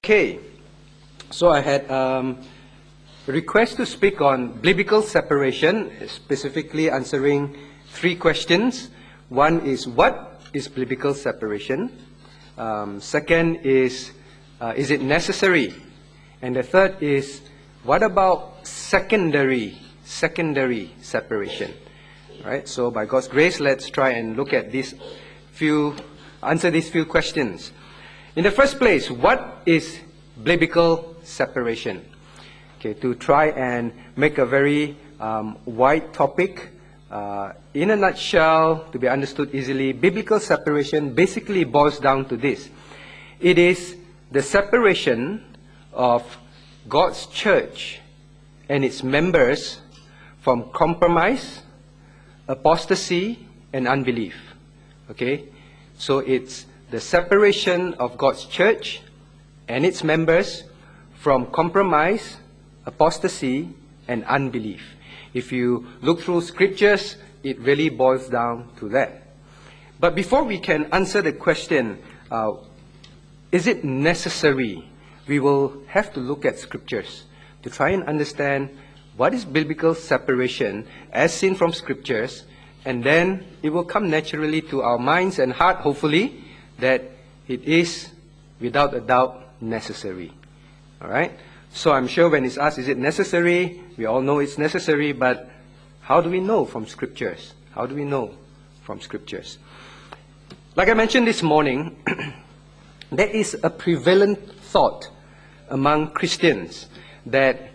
Okay, so I had a request to speak on biblical separation, specifically answering three questions. One is, what is biblical separation? Second is it necessary? And the third is, what about secondary separation? Right. So by God's grace, let's try and look at answer these few questions. In the first place, what is biblical separation? Okay, to try and make a very wide topic, in a nutshell, to be understood easily, biblical separation basically boils down to this. It is the separation of God's church and its members from compromise, apostasy, and unbelief. Okay, so it's the separation of God's church and its members from compromise, apostasy, and unbelief. If you look through scriptures, it really boils down to that. But before we can answer the question, is it necessary? We will have to look at scriptures to try and understand what is biblical separation as seen from scriptures, and then it will come naturally to our minds and heart, hopefully, that it is, without a doubt, necessary. All right? So I'm sure when it's asked, is it necessary? We all know it's necessary, but how do we know from scriptures? How do we know from scriptures? Like I mentioned this morning, there is a prevalent thought among Christians that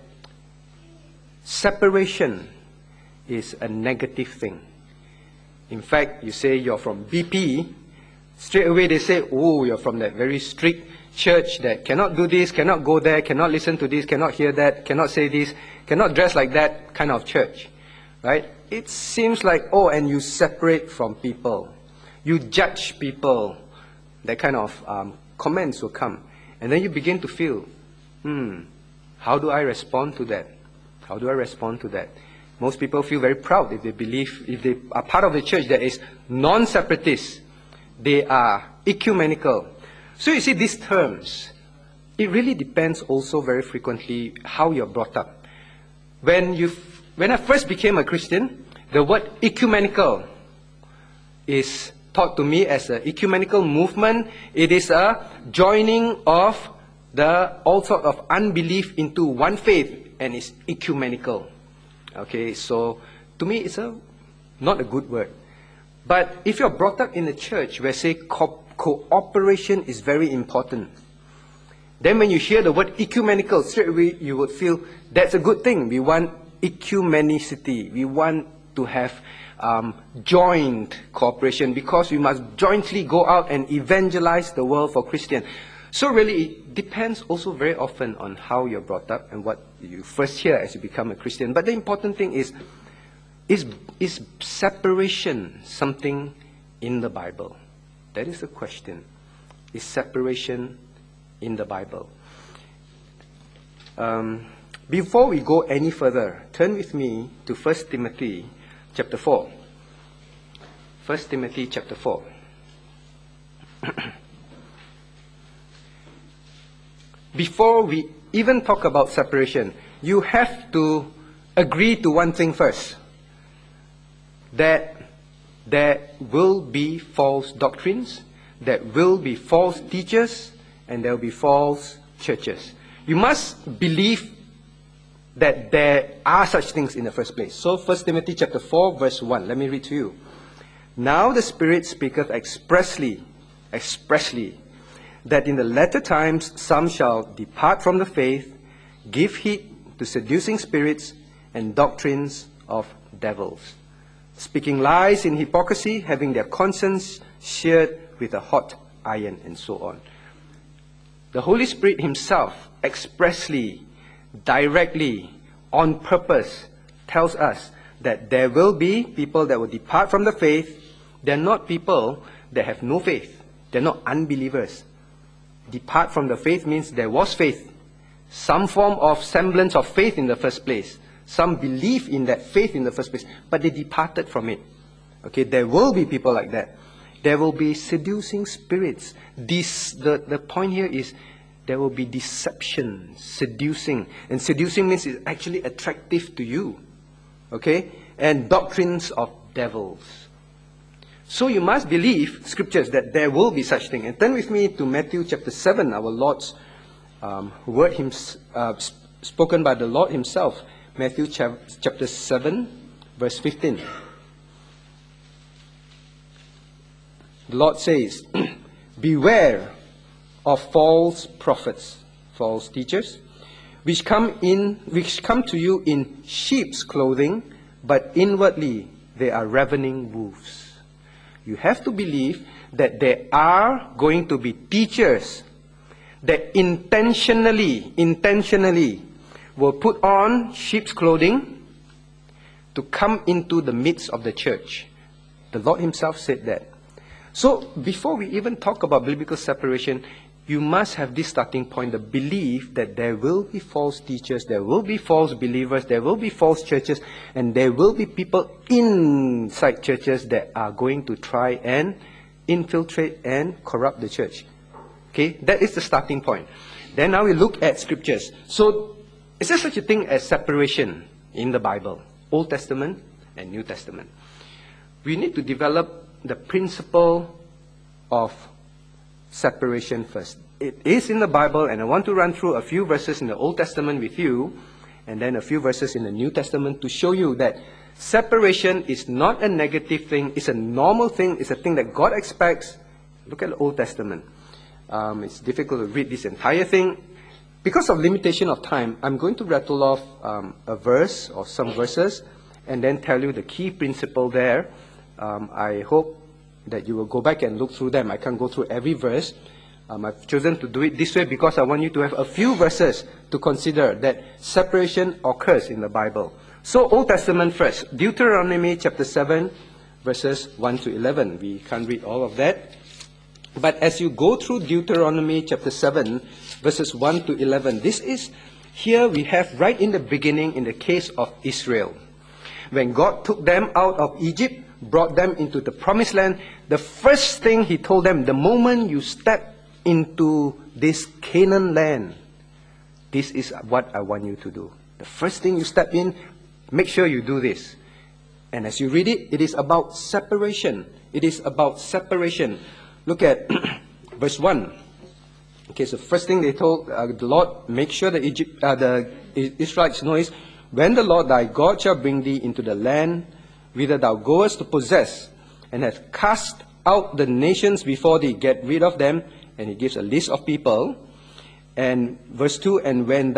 separation is a negative thing. In fact, you say you're from BP, straight away they say, oh, you're from that very strict church that cannot do this, cannot go there, cannot listen to this, cannot hear that, cannot say this, cannot dress like that kind of church. Right? It seems like, oh, and you separate from people. You judge people. That kind of comments will come. And then you begin to feel, how do I respond to that? How do I respond to that? Most people feel very proud if they are part of a church that is non-separatist. They are ecumenical. So you see, these terms, it really depends also very frequently how you're brought up. When I first became a Christian, the word ecumenical is taught to me as an ecumenical movement. It is a joining of all sorts of unbelief into one faith, and it's ecumenical. Okay, so to me it's not a good word. But if you're brought up in a church where, say, cooperation is very important, then when you hear the word ecumenical, straight away you would feel that's a good thing. We want ecumenicity. We want to have joint cooperation because we must jointly go out and evangelize the world for Christians. So really, it depends also very often on how you're brought up and what you first hear as you become a Christian. But the important thing is separation something in the Bible? That is the question. Is separation in the Bible? Before we go any further, turn with me to 1 Timothy chapter 4. 1 Timothy chapter 4. Before we even talk about separation, you have to agree to one thing first. That there will be false doctrines, there will be false teachers, and there will be false churches. You must believe that there are such things in the first place. So 1 Timothy chapter 4 verse 1, let me read to you. Now the Spirit speaketh expressly, that in the latter times some shall depart from the faith, give heed to seducing spirits and doctrines of devils, speaking lies in hypocrisy, having their conscience seared with a hot iron, and so on. The Holy Spirit himself expressly, directly, on purpose, tells us that there will be people that will depart from the faith. They're not people that have no faith. They're not unbelievers. Depart from the faith means there was faith. Some form of semblance of faith in the first place. Some belief in that faith in the first place, but they departed from it. Okay, there will be people like that. There will be seducing spirits. The point here is there will be deception, seducing. And seducing means it's actually attractive to you. Okay? And doctrines of devils. So you must believe scriptures that there will be such thing. And turn with me to Matthew chapter 7, our Lord's word spoken by the Lord himself. Matthew chapter 7, verse 15. The Lord says, beware of false prophets, false teachers, which come to you in sheep's clothing, but inwardly they are ravening wolves. You have to believe that there are going to be teachers that intentionally will put on sheep's clothing to come into the midst of the church. The Lord himself said that. So before we even talk about biblical separation, you must have this starting point, the belief that there will be false teachers, there will be false believers, there will be false churches, and there will be people inside churches that are going to try and infiltrate and corrupt the church. Okay, that is the starting point. Then now we look at scriptures. So, is there such a thing as separation in the Bible? Old Testament and New Testament. We need to develop the principle of separation first. It is in the Bible, and I want to run through a few verses in the Old Testament with you, and then a few verses in the New Testament to show you that separation is not a negative thing, it's a normal thing, it's a thing that God expects. Look at the Old Testament. It's difficult to read this entire thing. Because of limitation of time, I'm going to rattle off a verse or some verses and then tell you the key principle there. I hope that you will go back and look through them. I can't go through every verse. I've chosen to do it this way because I want you to have a few verses to consider that separation occurs in the Bible. So Old Testament first. Deuteronomy chapter 7, verses 1 to 11. We can't read all of that. But as you go through Deuteronomy chapter 7, verses 1 to 11, this is, here we have right in the beginning in the case of Israel. When God took them out of Egypt, brought them into the promised land, the first thing he told them, the moment you step into this Canaan land, this is what I want you to do. The first thing you step in, make sure you do this. And as you read it, it is about separation. It is about separation. Look at verse 1. Okay, so first thing they told the Lord, make sure the Israelites know is, when the Lord thy God shall bring thee into the land whither thou goest to possess, and hath cast out the nations before thee, get rid of them. And he gives a list of people. And verse 2, and when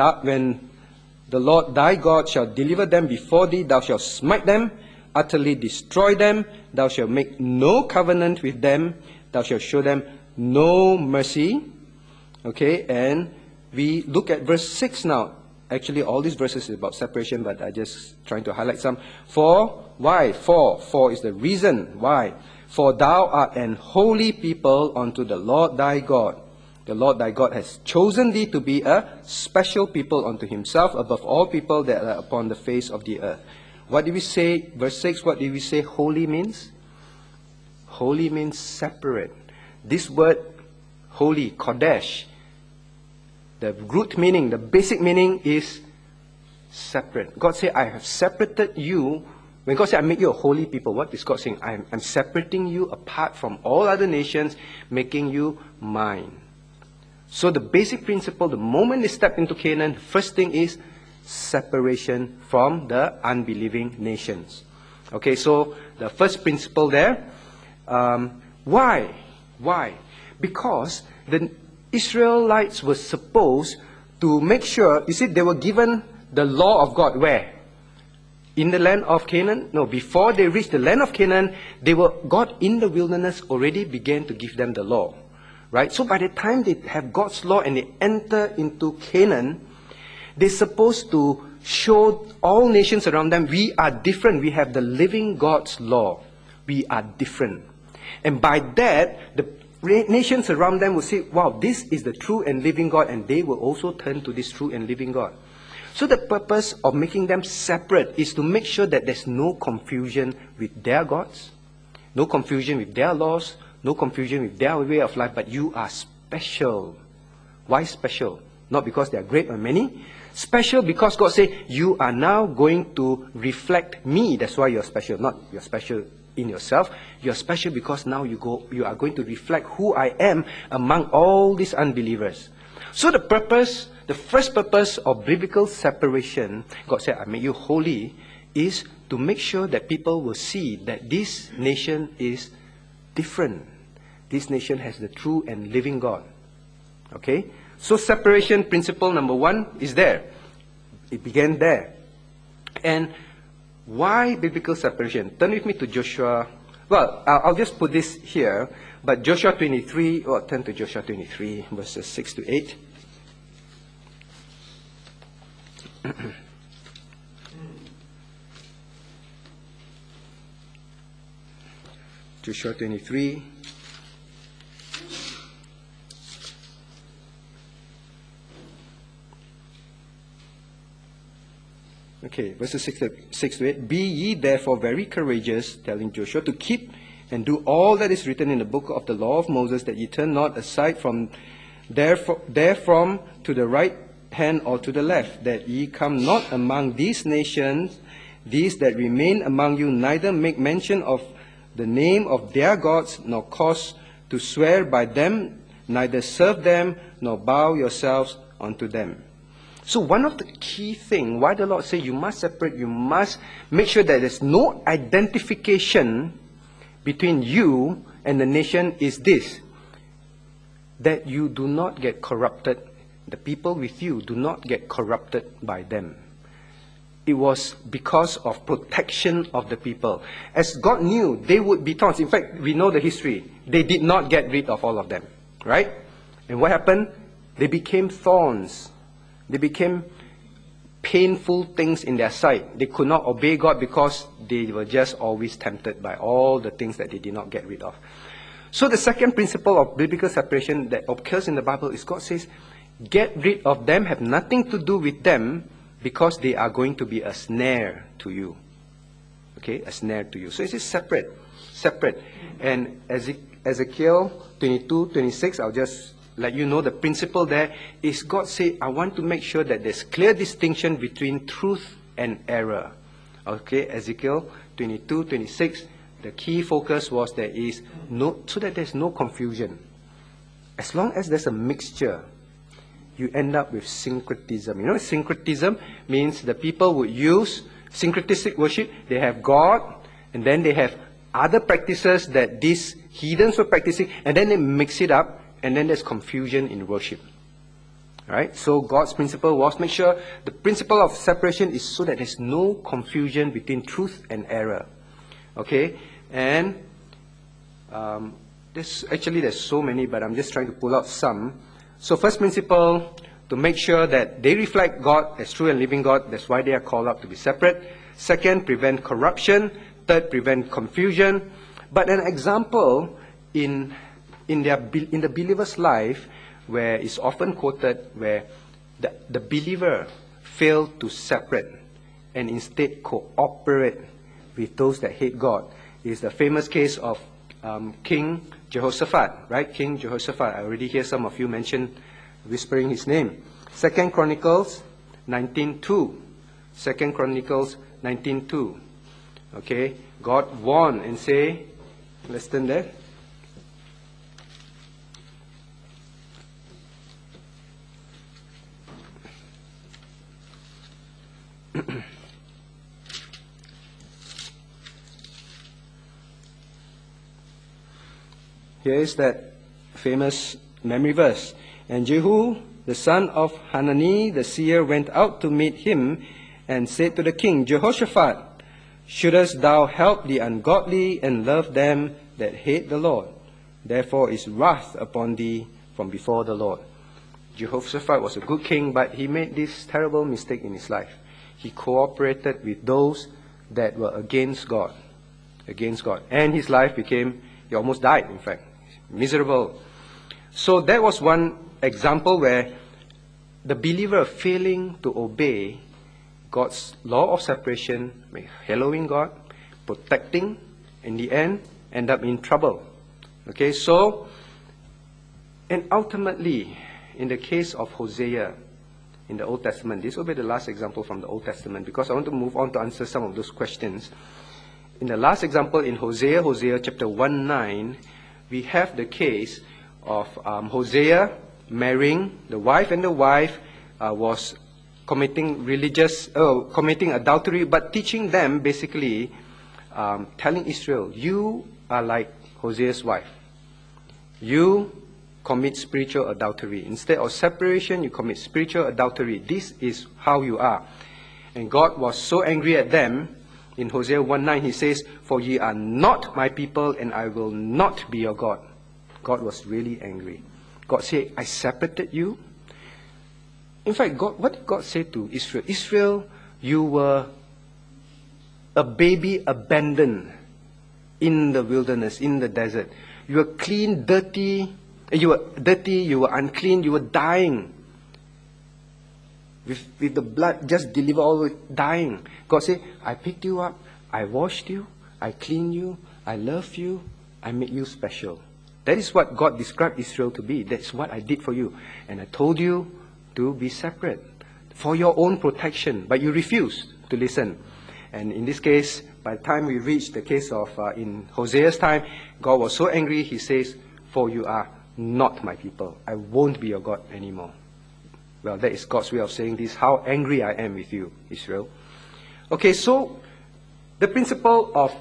the Lord thy God shall deliver them before thee, thou shalt smite them, utterly destroy them, thou shalt make no covenant with them, thou shalt show them no mercy. Okay, and we look at verse 6 now. Actually, all these verses is about separation, but I just trying to highlight some. Why? For is the reason why. For thou art an holy people unto the Lord thy God. The Lord thy God has chosen thee to be a special people unto himself above all people that are upon the face of the earth. What did we say? Verse 6, what did we say holy means? Holy means separate. This word, holy, kodesh, the root meaning, the basic meaning is separate. God said, I have separated you. When God said, I make you a holy people, what is God saying? I'm separating you apart from all other nations, making you mine. So the basic principle, the moment they step into Canaan, first thing is separation from the unbelieving nations. Okay, so the first principle there. Why? Because the Israelites were supposed to make sure, you see, they were given the law of God where? In the land of Canaan? No, before they reached the land of Canaan, God in the wilderness already began to give them the law. Right? So by the time they have God's law and they enter into Canaan, they're supposed to show all nations around them, we are different. We have the living God's law. We are different. And by that, the nations around them will say, wow, this is the true and living God, and they will also turn to this true and living God. So the purpose of making them separate is to make sure that there's no confusion with their gods, no confusion with their laws, no confusion with their way of life, but you are special. Why special? Not because they are great or many. Special because God said, you are now going to reflect me. That's why you're special. Not you're special in yourself. You're special because now you are going to reflect who I am among all these unbelievers. So the first purpose of biblical separation, God said, I made you holy, is to make sure that people will see that this nation is different. This nation has the true and living God. Okay? So separation principle number 1 is there. It began there. And why biblical separation? Turn with me to Joshua. Well, I'll just put this here. But Joshua 23, or turn to Joshua 23, verses 6 to 8. Joshua 23. Okay, verses 6 to 8. Be ye therefore very courageous, telling Joshua, to keep and do all that is written in the book of the law of Moses, that ye turn not aside from therefrom to the right hand or to the left, that ye come not among these nations, these that remain among you, neither make mention of the name of their gods, nor cause to swear by them, neither serve them, nor bow yourselves unto them. So one of the key things, why the Lord say you must separate, you must make sure that there's no identification between you and the nation, is this, that you do not get corrupted. The people with you do not get corrupted by them. It was because of protection of the people. As God knew, they would be thorns. In fact, we know the history. They did not get rid of all of them. Right? And what happened? They became thorns. They became painful things in their sight. They could not obey God because they were just always tempted by all the things that they did not get rid of. So the second principle of biblical separation that occurs in the Bible is God says, get rid of them, have nothing to do with them, because they are going to be a snare to you. Okay, a snare to you. So it is separate. And Ezekiel 22:26, I'll just let you know the principle there is God say, I want to make sure that there's clear distinction between truth and error. Okay, Ezekiel 22:26, the key focus was there is no, so that there's no confusion. As long as there's a mixture, you end up with syncretism. You know, syncretism means the people would use syncretistic worship. They have God, and then they have other practices that these heathens were practicing, and then they mix it up, and then there's confusion in worship. Right? So God's principle was make sure the principle of separation is so that there's no confusion between truth and error. Okay? And there's so many, but I'm just trying to pull out some. So first principle, to make sure that they reflect God as true and living God. That's why they are called up to be separate. Second, prevent corruption. Third, prevent confusion. But an example in the believer's life, where it's often quoted, where the believer failed to separate and instead cooperate with those that hate God, is the famous case of King Jehoshaphat, right? King Jehoshaphat. I already hear some of you mention whispering his name. 2 Chronicles 19:2. 2 Chronicles 19:2. Okay, God warned and say, let's turn there. Here is that famous memory verse. And Jehu, the son of Hanani, the seer, went out to meet him and said to the king, Jehoshaphat, shouldest thou help the ungodly and love them that hate the Lord? Therefore is wrath upon thee from before the Lord. Jehoshaphat was a good king, but he made this terrible mistake in his life. He cooperated with those that were against God. Against God. And his life became, he almost died, in fact. Miserable. So that was one example where the believer failing to obey God's law of separation, hallowing God, protecting, in the end, end up in trouble. Okay, so, and ultimately, in the case of Hosea in the Old Testament, this will be the last example from the Old Testament because I want to move on to answer some of those questions. In the last example in Hosea chapter 1:9, we have the case of Hosea marrying the wife, and the wife was committing adultery, but teaching them basically, telling Israel, you are like Hosea's wife. You commit spiritual adultery. Instead of separation, you commit spiritual adultery. This is how you are. And God was so angry at them. In Hosea 1:9, he says, for ye are not my people, and I will not be your God. God was really angry. God said, I separated you. In fact, what did God say to Israel? Israel, you were a baby abandoned in the wilderness, in the desert. You were clean, dirty. You were unclean, you were dying. With the blood just delivered all the way, dying. God said, I picked you up, I washed you, I cleaned you, I love you, I made you special. That is what God described Israel to be. That's what I did for you. And I told you to be separate for your own protection, but you refused to listen. And in this case, by the time we reached the case of, in Hosea's time, God was so angry, he says, for you are not my people. I won't be your God anymore. Well, that is God's way of saying this, how angry I am with you, Israel. Okay, so the principle of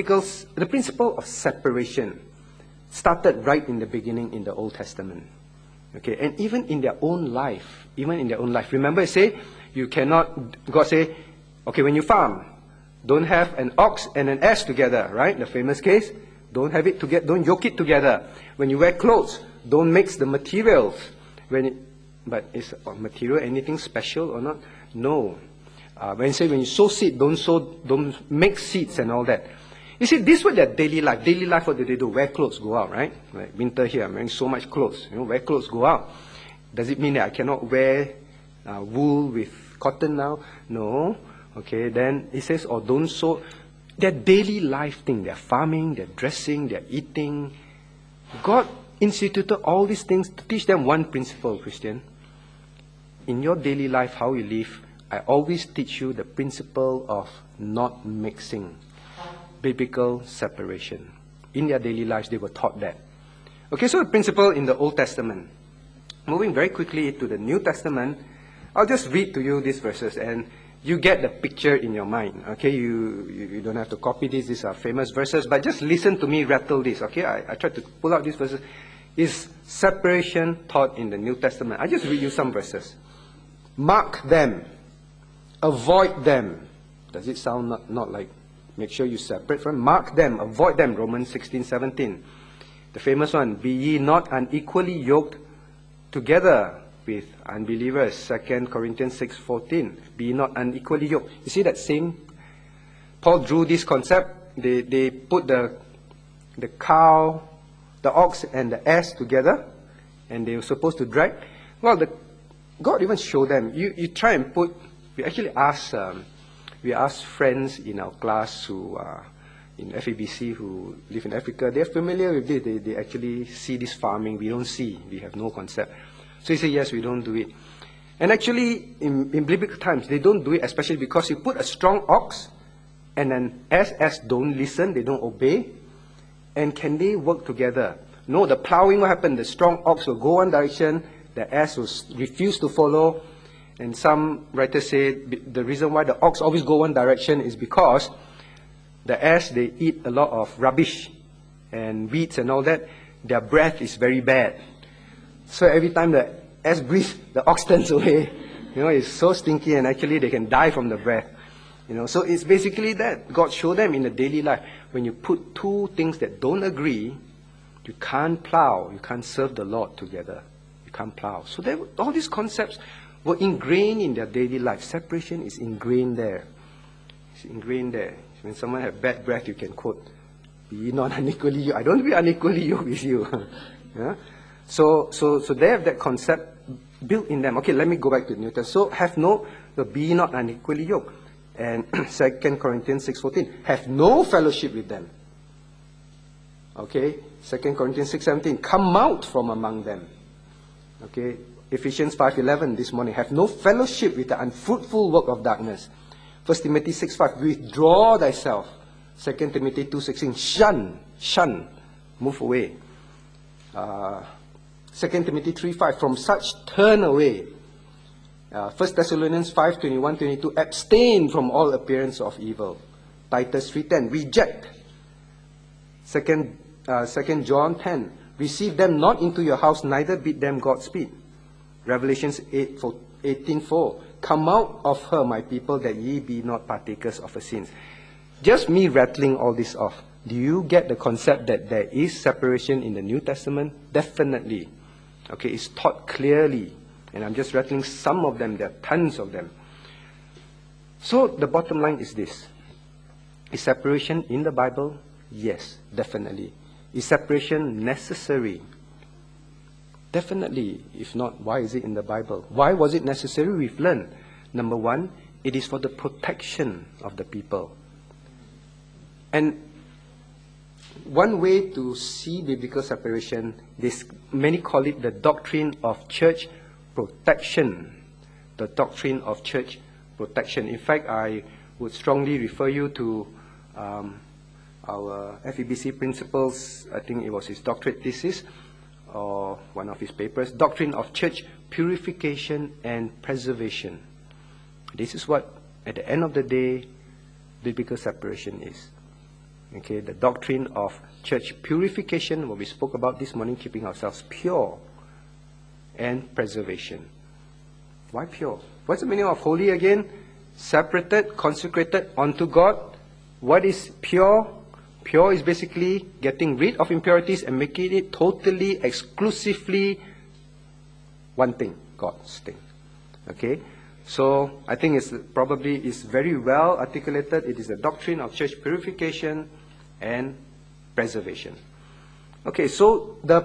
separation started right in the beginning in the Old Testament. Okay, and even in their own life, remember it say, you cannot, God say, okay, when you farm, don't have an ox and an ass together, right? The famous case, don't have it together, don't yoke it together. When you wear clothes, don't mix the materials. But is material anything special or not? No. When you sow seed, don't make seeds and all that. You see, this was their daily life. Daily life, what do they do? Wear clothes, go out, right? Like winter here, I'm wearing so much clothes. Wear clothes, go out. Does it mean that I cannot wear wool with cotton now? No. Okay, then it says, or don't sow. Their daily life thing, they're farming, they're dressing, they're eating. God instituted all these things to teach them one principle, Christian. In your daily life, how you live, I always teach you the principle of not mixing. Biblical separation. In their daily lives, they were taught that. Okay, so the principle in the Old Testament. Moving very quickly to the New Testament, I'll just read to you these verses and you get the picture in your mind. Okay, you don't have to copy this. These are famous verses, but just listen to me rattle this. Okay, I tried to pull out these verses. Is separation taught in the New Testament? I just read you some verses. Mark them. Avoid them. Does it sound not like make sure you separate from? Mark them. Avoid them. Romans 16:17. The famous one. Be ye not unequally yoked together with unbelievers. 2 Corinthians 6:14. Be ye not unequally yoked. You see that same? Paul drew this concept. They put the cow, the ox and the ass together, and they were supposed to drag. Well, God even showed them. You try and put. We actually asked friends in our class who are in FEBC who live in Africa. They're familiar with this. They actually see this farming. We don't see. We have no concept. So he said, yes, we don't do it. And actually, in biblical times, they don't do it, especially because you put a strong ox and an ass don't listen, they don't obey. And can they work together? No, the plowing will happen. The strong ox will go one direction, the ass will refuse to follow. And some writers say the reason why the ox always go one direction is because the ass, they eat a lot of rubbish and weeds and all that. Their breath is very bad. So every time the ass breathes, the ox turns away. It's so stinky and actually they can die from the breath. So it's basically that. God showed them in the daily life. When you put two things that don't agree, you can't plow. You can't serve the Lord together. You can't plow. So all these concepts were ingrained in their daily life. Separation is ingrained there. It's ingrained there. When someone has bad breath, you can quote, be not unequally yoked. I don't be unequally yoked with you. Yeah? So they have that concept built in them. Okay, let me go back to New Testament. So be not unequally yoked. And 2 Corinthians 6:14, have no fellowship with them. Okay, 2 Corinthians 6:17, come out from among them. Okay, Ephesians 5:11 this morning, have no fellowship with the unfruitful work of darkness. 1 Timothy 6:5, withdraw thyself. 2 Timothy 2:16, shun, move away. 2 Timothy 3:5, from such turn away. 1 Thessalonians 5:21-22, abstain from all appearance of evil. Titus 3:10, reject. 2 John 10, receive them not into your house, neither bid them Godspeed. Revelations 18:4, come out of her, my people, that ye be not partakers of her sins. Just me rattling all this off, do you get the concept that there is separation in the New Testament? Definitely. Okay, it's taught clearly. And I'm just rattling some of them. There are tons of them. So the bottom line is this. Is separation in the Bible? Yes, definitely. Is separation necessary? Definitely. If not, why is it in the Bible? Why was it necessary? We've learned. Number one, it is for the protection of the people. And one way to see biblical separation, many call it the doctrine of church protection. The doctrine of church protection. In fact, I would strongly refer you to our FEBC principal's, I think it was his doctorate thesis, or one of his papers, Doctrine of Church Purification and Preservation. This is what, at the end of the day, biblical separation is. Okay, the doctrine of church purification, what we spoke about this morning, keeping ourselves pure, and preservation. Why pure? What's the meaning of holy again? Separated, consecrated unto God. What is pure? Pure is basically getting rid of impurities and making it totally, exclusively one thing, God's thing. Okay? So I think it's probably is very well articulated. It is the doctrine of church purification and preservation. Okay, so the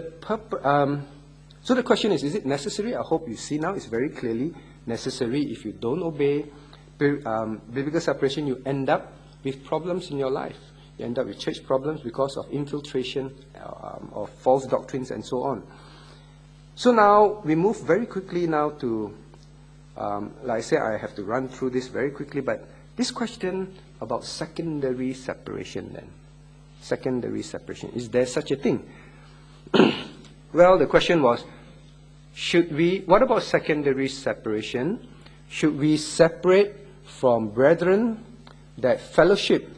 question is it necessary? I hope you see now it's very clearly necessary. If you don't obey biblical separation, you end up with problems in your life. You end up with church problems because of infiltration of false doctrines and so on. So now we move very quickly now to, like I said, I have to run through this very quickly, but this question about secondary separation then. Secondary separation. Is there such a thing? Well, the question was, what about secondary separation? Should we separate from brethren that fellowship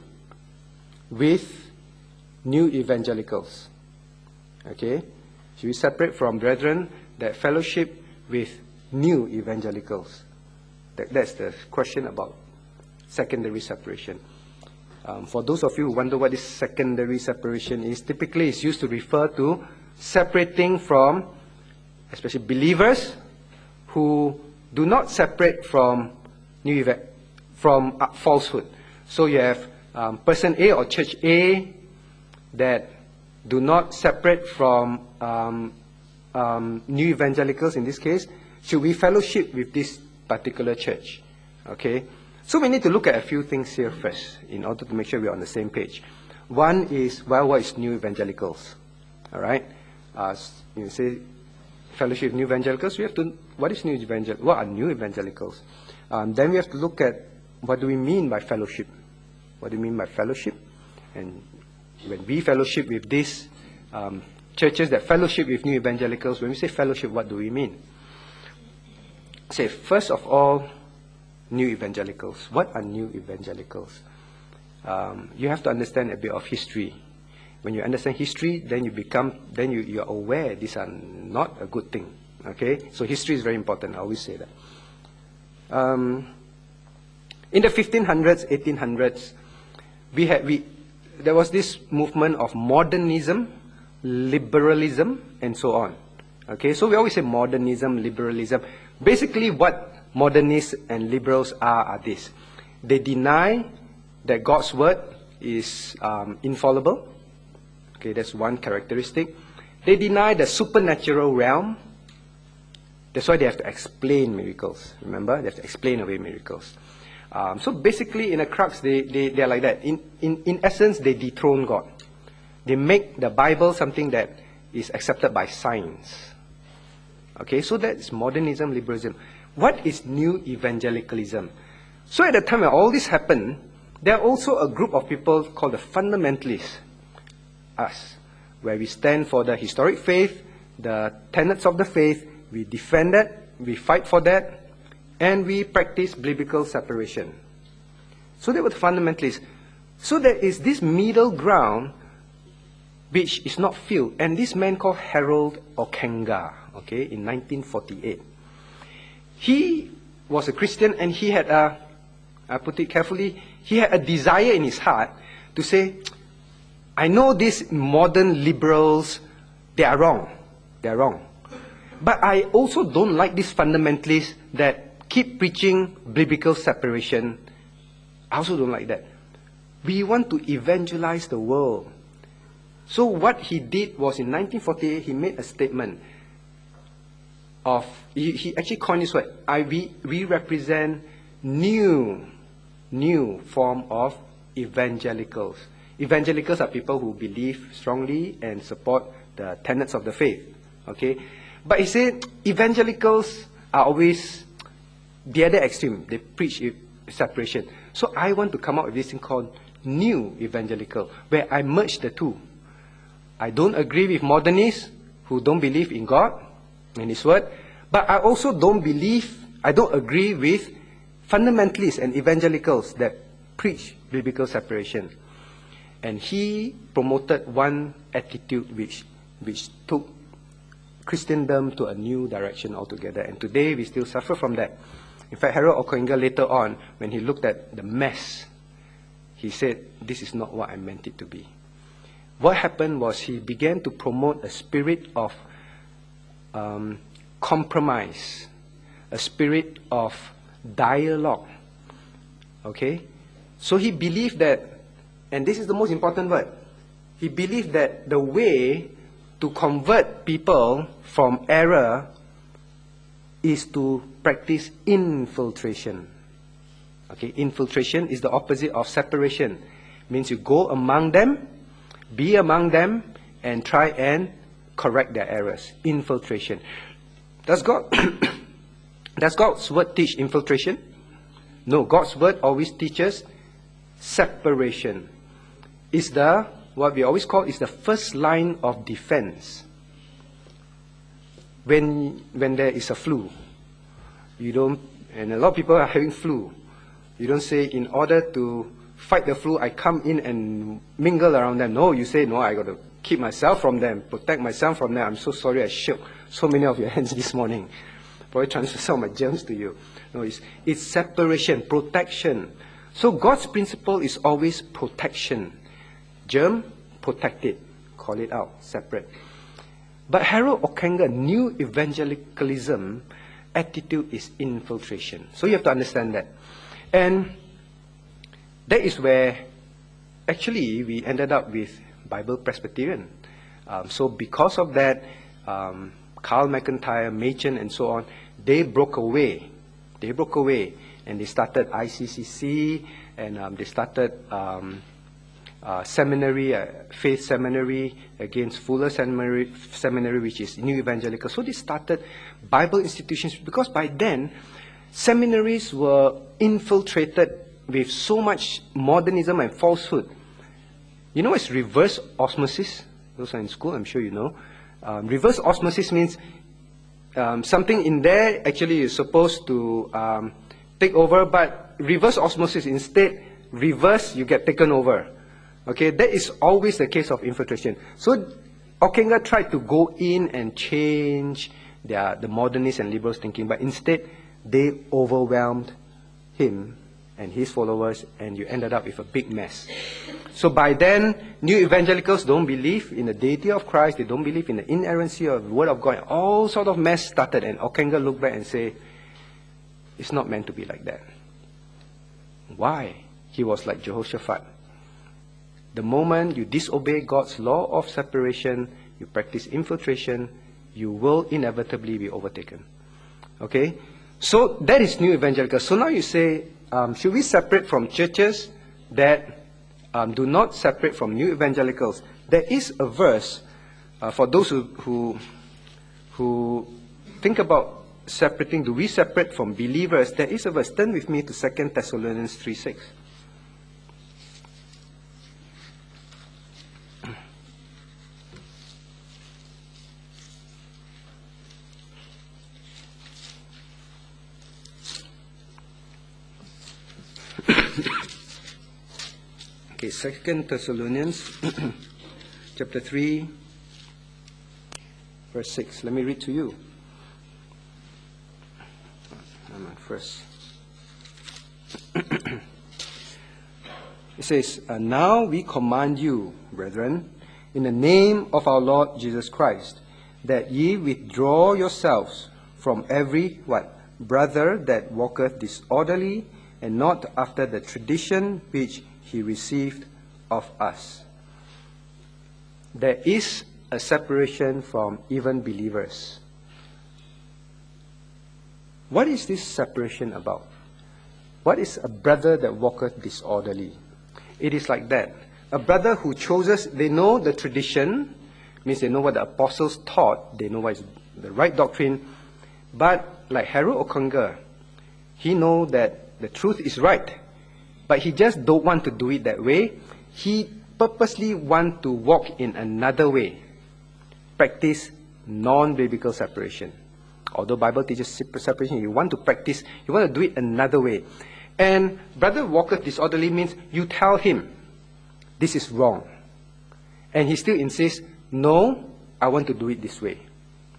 with new evangelicals? Okay? Should we separate from brethren that fellowship with new evangelicals? That's the question about secondary separation. For those of you who wonder what this secondary separation is, typically it's used to refer to separating from, especially believers who do not separate from falsehood. So you have person A or church A that do not separate from new evangelicals in this case. Should we fellowship with this particular church? Okay. So we need to look at a few things here first in order to make sure we're on the same page. One is, well, what is new evangelicals? All right. You say fellowship with new evangelicals. We have to. What is new evangelicals? What are new evangelicals? Then we have to look at what do we mean by fellowship. What do you mean by fellowship? And when we fellowship with these churches that fellowship with new evangelicals, when we say fellowship, what do we mean? Say, first of all, new evangelicals. What are new evangelicals? You have to understand a bit of history. When you understand history, then you are aware these are not a good thing. Okay? So history is very important. I always say that. In the 1500s, 1800s, there was this movement of modernism, liberalism, and so on. Okay, so we always say modernism, liberalism. Basically, what modernists and liberals are this. They deny that God's word is infallible. Okay, that's one characteristic. They deny the supernatural realm. That's why they have to explain miracles. Remember, they have to explain away miracles. So basically, in a crux, they are like that. In essence, they dethrone God. They make the Bible something that is accepted by science. Okay, so that's modernism, liberalism. What is new evangelicalism? So at the time when all this happened, there are also a group of people called the fundamentalists, us, where we stand for the historic faith, the tenets of the faith, we defend that, we fight for that, and we practice biblical separation. So they were the fundamentalists. So there is this middle ground which is not filled. And this man called Harold Ockenga, okay, in 1948. He was a Christian and he had I put it carefully, he had a desire in his heart to say, I know these modern liberals, they are wrong. They are wrong. But I also don't like these fundamentalists that keep preaching biblical separation. I also don't like that. We want to evangelize the world. So what he did was in 1948, he made a statement of, he actually coined this word, we represent new form of evangelicals. Evangelicals are people who believe strongly and support the tenets of the faith. Okay? But he said evangelicals are always the other extreme. They preach separation. So I want to come up with this thing called new evangelical, where I merge the two. I don't agree with modernists who don't believe in God and His Word, but I also don't agree with fundamentalists and evangelicals that preach biblical separation. And he promoted one attitude which took Christendom to a new direction altogether. And today we still suffer from that. In fact, Harold Ockenga later on, when he looked at the mess, he said, this is not what I meant it to be. What happened was he began to promote a spirit of compromise, a spirit of dialogue. Okay? So he believed that, and this is the most important word, he believed that the way to convert people from error is to practice infiltration. Okay, infiltration is the opposite of separation. It means you go among them, be among them, and try and correct their errors. Infiltration. Does God's word teach infiltration? No, God's word always teaches separation. It's what we always call is the first line of defense. When there is a flu, you don't, and a lot of people are having flu. You don't say, in order to fight the flu, I come in and mingle around them. No, you say, no, I got to keep myself from them, protect myself from them. I'm so sorry I shook so many of your hands this morning. Probably transfer some of my germs to you. No, it's separation, protection. So God's principle is always protection. Germ, protect it. Call it out, separate. But Harold Ockenga, new evangelicalism attitude is infiltration. So you have to understand that. And that is where actually we ended up with Bible Presbyterian. So because of that, Carl McIntyre, Machen, and so on, they broke away. They broke away, and they started ICCC, and they started seminary, faith seminary against Fuller Seminary, which is New Evangelical. So they started Bible institutions, because by then, seminaries were infiltrated with so much modernism and falsehood. You know it's reverse osmosis? Those are in school, I'm sure you know. Reverse osmosis means something in there actually is supposed to take over, but reverse osmosis, instead, reverse, you get taken over. Okay, that is always the case of infiltration. So Ockenga tried to go in and change the modernist and liberals thinking, but instead they overwhelmed him and his followers, and you ended up with a big mess. So by then, new evangelicals don't believe in the deity of Christ, they don't believe in the inerrancy of the Word of God. All sort of mess started, and Ockenga looked back and said, it's not meant to be like that. Why? He was like Jehoshaphat. The moment you disobey God's law of separation, you practice infiltration, you will inevitably be overtaken. Okay? So that is new evangelical. So now you say, should we separate from churches that do not separate from new evangelicals? There is a verse for those who think about separating, do we separate from believers? There is a verse. Turn with me to 2 Thessalonians 3:6. Okay, 2 Thessalonians chapter 3, verse 6. Let me read to you. I'm at first. It says, now we command you, brethren, in the name of our Lord Jesus Christ, that ye withdraw yourselves from every, what? Brother that walketh disorderly, and not after the tradition which he received of us. There is a separation from even believers. What is this separation about? What is a brother that walketh disorderly? It is like that. A brother who chooses, they know the tradition, means they know what the apostles taught, they know what is the right doctrine, but like Harold Okunga, he knows that the truth is right, but he just don't want to do it that way. He purposely want to walk in another way, practice non-biblical separation. Although Bible teaches separation, you want to practice, you want to do it another way. And brother walketh disorderly means you tell him, this is wrong. And he still insists, no, I want to do it this way.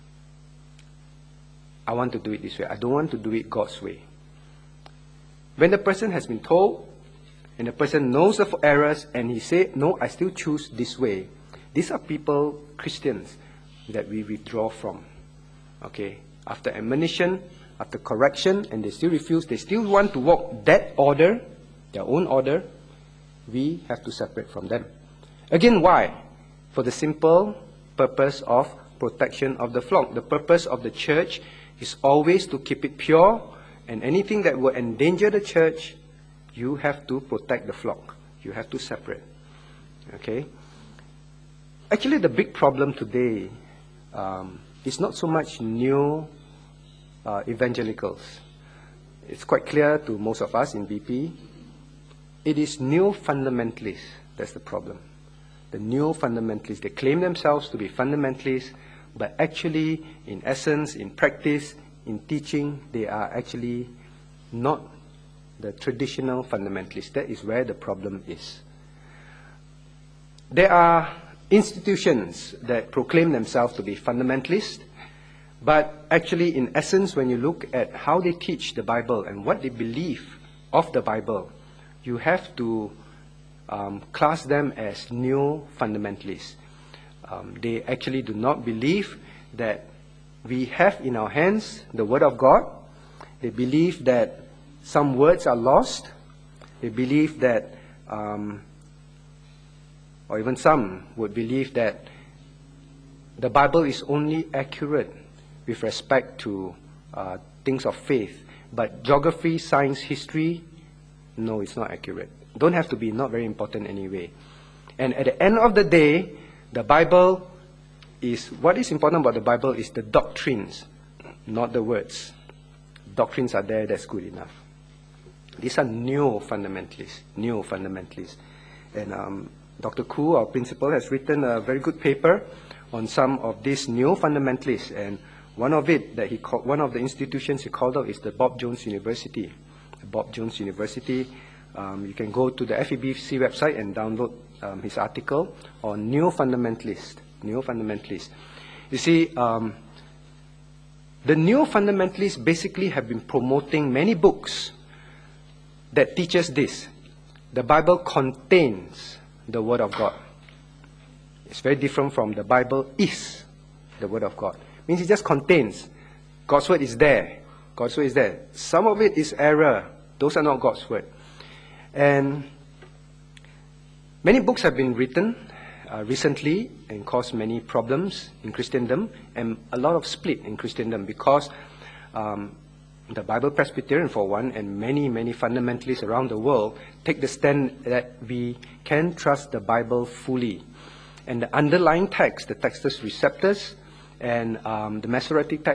I want to do it this way. I don't want to do it God's way. When the person has been told, and the person knows the errors, and he said, no, I still choose this way. These are people, Christians, that we withdraw from. Okay? After admonition, after correction, and they still refuse, they still want to walk that order, their own order, we have to separate from them. Again, why? For the simple purpose of protection of the flock. The purpose of the church is always to keep it pure, and anything that will endanger the church, you have to protect the flock. You have to separate. Okay? Actually, the big problem today is not so much new evangelicals. It's quite clear to most of us in BP. It is new fundamentalists. That's the problem. The new fundamentalists. They claim themselves to be fundamentalists, but actually, in essence, in practice, in teaching, they are actually not the traditional fundamentalists. That is where the problem is. There are institutions that proclaim themselves to be fundamentalists, but actually, in essence, when you look at how they teach the Bible and what they believe of the Bible, you have to class them as new fundamentalists. They actually do not believe that we have in our hands the Word of God. They believe that some words are lost. They believe that, or even some would believe that the Bible is only accurate with respect to things of faith. But geography, science, history, no, it's not accurate. Don't have to be, not very important anyway. And at the end of the day, the Bible is, what is important about the Bible is the doctrines, not the words. Doctrines are there, that's good enough. These are new fundamentalists, new fundamentalists. And Dr. Koo, our principal, has written a very good paper on some of these new fundamentalists. And one of it that he called, one of the institutions he called out is the Bob Jones University. The Bob Jones University. You can go to the FEBC website and download his article on new fundamentalists. New fundamentalists. You see, the new fundamentalists basically have been promoting many books that teaches this. The Bible contains the Word of God. It's very different from the Bible is the Word of God. It means it just contains. God's Word is there. God's Word is there. Some of it is error. Those are not God's Word. And many books have been written recently and caused many problems in Christendom and a lot of split in Christendom because the Bible Presbyterian, for one, and many fundamentalists around the world take the stand that we can trust the Bible fully. And the underlying text, the Textus Receptus and the Masoretic text,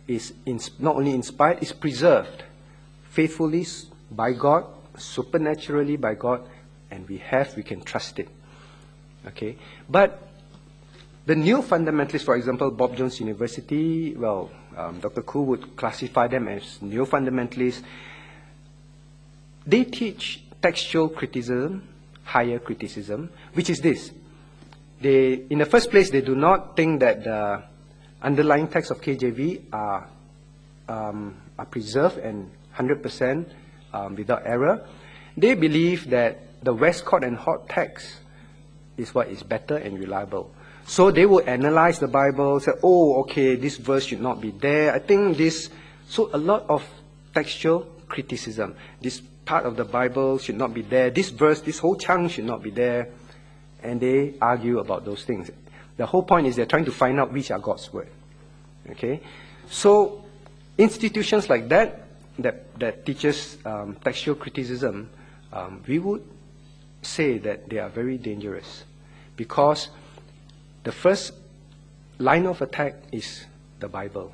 is not only inspired, it's preserved faithfully by God, supernaturally by God, and we can trust it. Okay? But the new fundamentalists, for example, Bob Jones University, Dr. Koo would classify them as new fundamentalists. They teach textual criticism, higher criticism, which is this. In the first place, they do not think that the underlying text of KJV are preserved and 100% without error. They believe that the Westcott and Hort text is what is better and reliable. So they will analyze the Bible, say, oh, okay, this verse should not be there. I think this... So a lot of textual criticism. This part of the Bible should not be there. This verse, this whole chunk should not be there. And they argue about those things. The whole point is they're trying to find out which are God's word. Okay? So institutions like that teaches textual criticism, we would say that they are very dangerous, because the first line of attack is the Bible.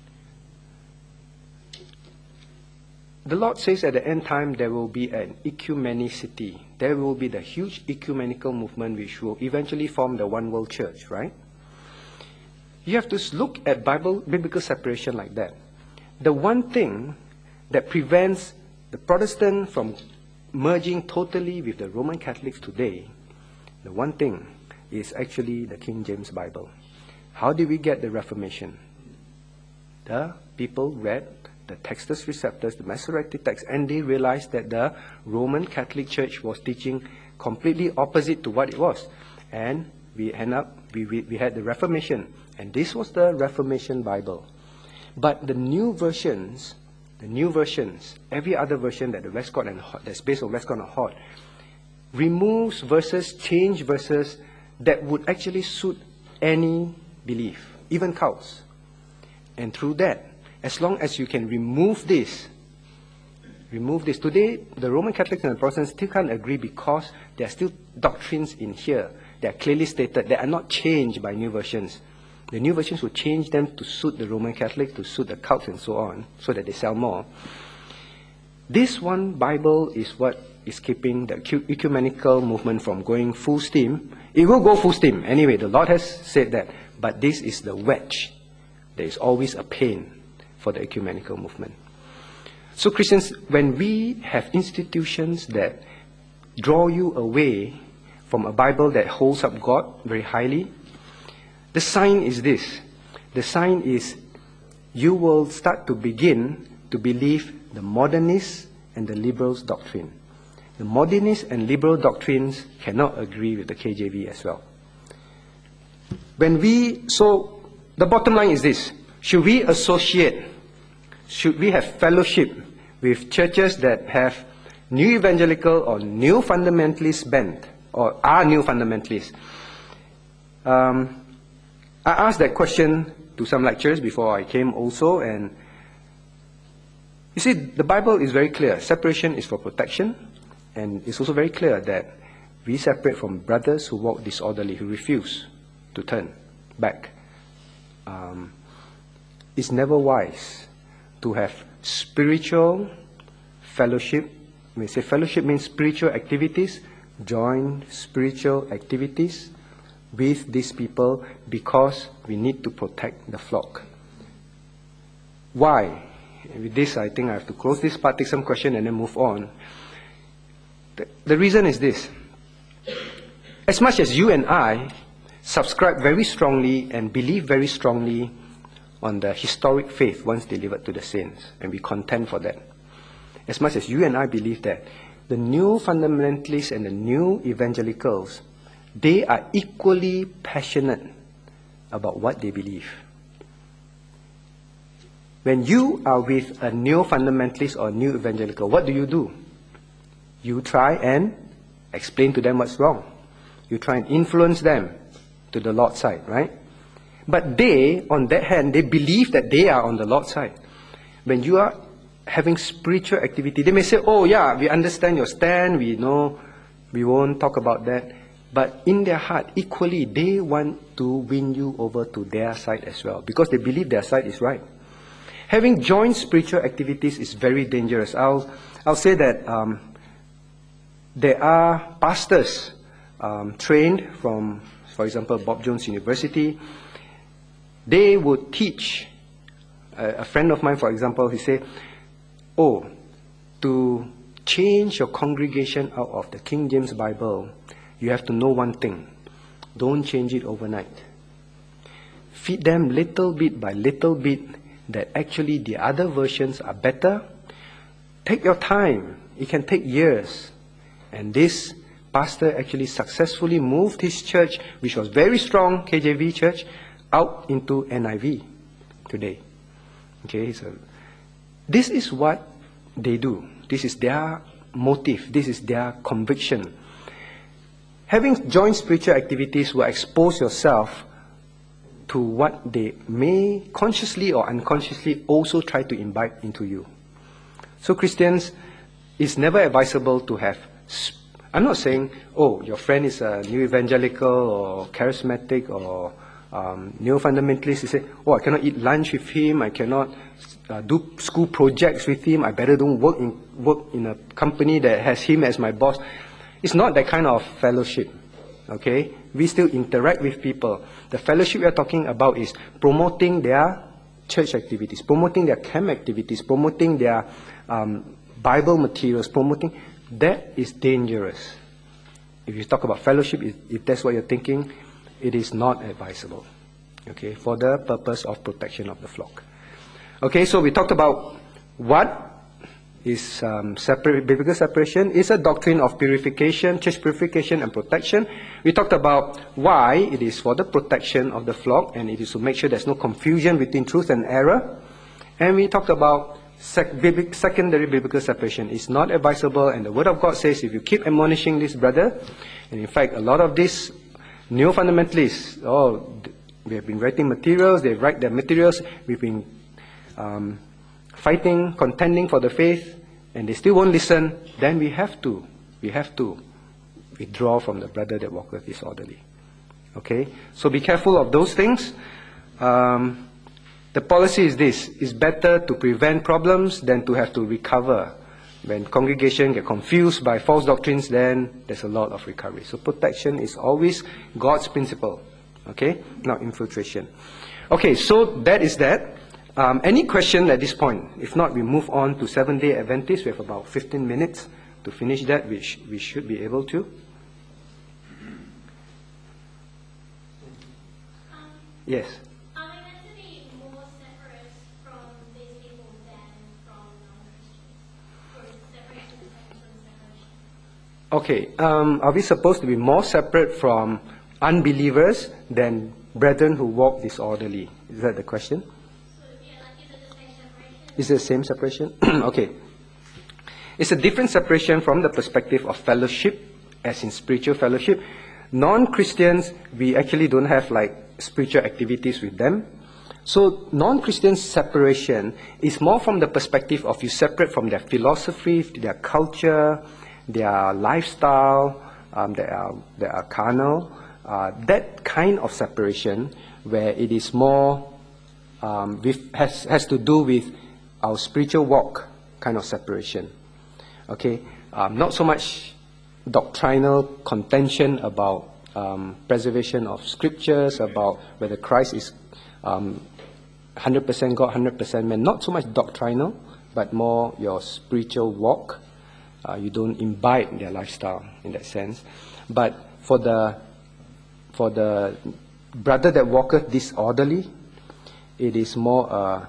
The Lord says at the end time there will be an ecumenicity. There will be the huge ecumenical movement which will eventually form the one world church, right? You have to look at biblical separation like that. The one thing that prevents the Protestant from merging totally with the Roman Catholics today, the one thing is actually the King James Bible. How did we get the Reformation? The people read the Textus Receptus, the Masoretic text, and they realized that the Roman Catholic Church was teaching completely opposite to what it was. And we had the Reformation, and this was the Reformation Bible. But the new versions, every other version that that's based on Westcott and Hort, removes verses, change verses that would actually suit any belief, even cults. And through that, as long as you can remove this. Today, the Roman Catholics and the Protestants still can't agree because there are still doctrines in here that are clearly stated that are not changed by new versions. The new versions will change them to suit the Roman Catholic, to suit the cults and so on, so that they sell more. This one Bible is what is keeping the ecumenical movement from going full steam. It will go full steam. Anyway, the Lord has said that. But this is the wedge. There is always a pain for the ecumenical movement. So Christians, when we have institutions that draw you away from a Bible that holds up God very highly, the sign is this. The sign is you will start to begin to believe the modernist and the liberals' doctrine. The modernist and liberal doctrines cannot agree with the KJV as well. So the bottom line is this. Should we have fellowship with churches that have new evangelical or new fundamentalist bent, or are new fundamentalists? I asked that question to some lecturers before I came also, and you see, the Bible is very clear. Separation is for protection, and it's also very clear that we separate from brothers who walk disorderly, who refuse to turn back. It's never wise to have spiritual fellowship. When we say fellowship means spiritual activities, join spiritual activities with these people because we need to protect the flock. Why? With this, I think I have to close this part, take some question, and then move on. The reason is this. As much as you and I subscribe very strongly and believe very strongly on the historic faith once delivered to the saints, and we contend for that. As much as you and I believe that, the new fundamentalists and the new evangelicals, they are equally passionate about what they believe. When you are with a new fundamentalist or new evangelical, what do? You try and explain to them what's wrong. You try and influence them to the Lord's side, right? But they, on that hand, they believe that they are on the Lord's side. When you are having spiritual activity, they may say, oh yeah, we understand your stand, we know, we won't talk about that. But in their heart, equally, they want to win you over to their side as well, because they believe their side is right. Having joint spiritual activities is very dangerous. I'll say that there are pastors trained from, for example, Bob Jones University. They would teach. A friend of mine, for example, he said, "Oh, to change your congregation out of the King James Bible, you have to know one thing. Don't change it overnight. Feed them little bit by little bit that actually the other versions are better. Take your time. It can take years." And this pastor actually successfully moved his church, which was very strong, KJV church, out into NIV today. Okay, so this is what they do. This is their motive. This is their conviction. Having joint spiritual activities will expose yourself to what they may consciously or unconsciously also try to imbibe into you. So Christians, it's never advisable to have, I'm not saying, oh, your friend is a new evangelical or charismatic or neo-fundamentalist. You say, oh, I cannot eat lunch with him, I cannot do school projects with him, I better don't work in a company that has him as my boss. It's not that kind of fellowship, okay? We still interact with people. The fellowship we are talking about is promoting their church activities, promoting their camp activities, promoting their Bible materials, promoting. That is dangerous. If you talk about fellowship, if that's what you're thinking, it is not advisable, okay, for the purpose of protection of the flock. Okay, so we talked about what is biblical separation. It's a doctrine of purification, church purification and protection. We talked about why it is for the protection of the flock, and it is to make sure there's no confusion between truth and error. And we talked about secondary biblical separation. It's not advisable, and the Word of God says if you keep admonishing this brother, and in fact a lot of these neo-fundamentalists, we have been writing materials, they write their materials, we've been fighting, contending for the faith, and they still won't listen, then we have to withdraw from the brother that walketh disorderly. Okay? So be careful of those things. The policy is this: it's better to prevent problems than to have to recover. When congregation get confused by false doctrines, then there's a lot of recovery. So protection is always God's principle. Okay? Not infiltration. Okay, so that is that. Any question at this point? If not, we move on to Seventh-day Adventists. We have about 15 minutes to finish that, which we should be able to. Yes. Are we meant to be more separate from these people than from non-Christians? Or is separation the same as separation? Okay, are we supposed to be more separate from unbelievers than brethren who walk disorderly? Is that the question? Is it the same separation? Okay. It's a different separation from the perspective of fellowship, as in spiritual fellowship. Non-Christians, we actually don't have like spiritual activities with them. So non-Christian separation is more from the perspective of you separate from their philosophy, their culture, their lifestyle, they are carnal. That kind of separation where it is more has to do with our spiritual walk kind of separation. Okay, not so much doctrinal contention about preservation of scriptures, about whether Christ is 100% God, 100% man. Not so much doctrinal, but more your spiritual walk. You don't imbibe their lifestyle in that sense. But for the brother that walketh disorderly, it is more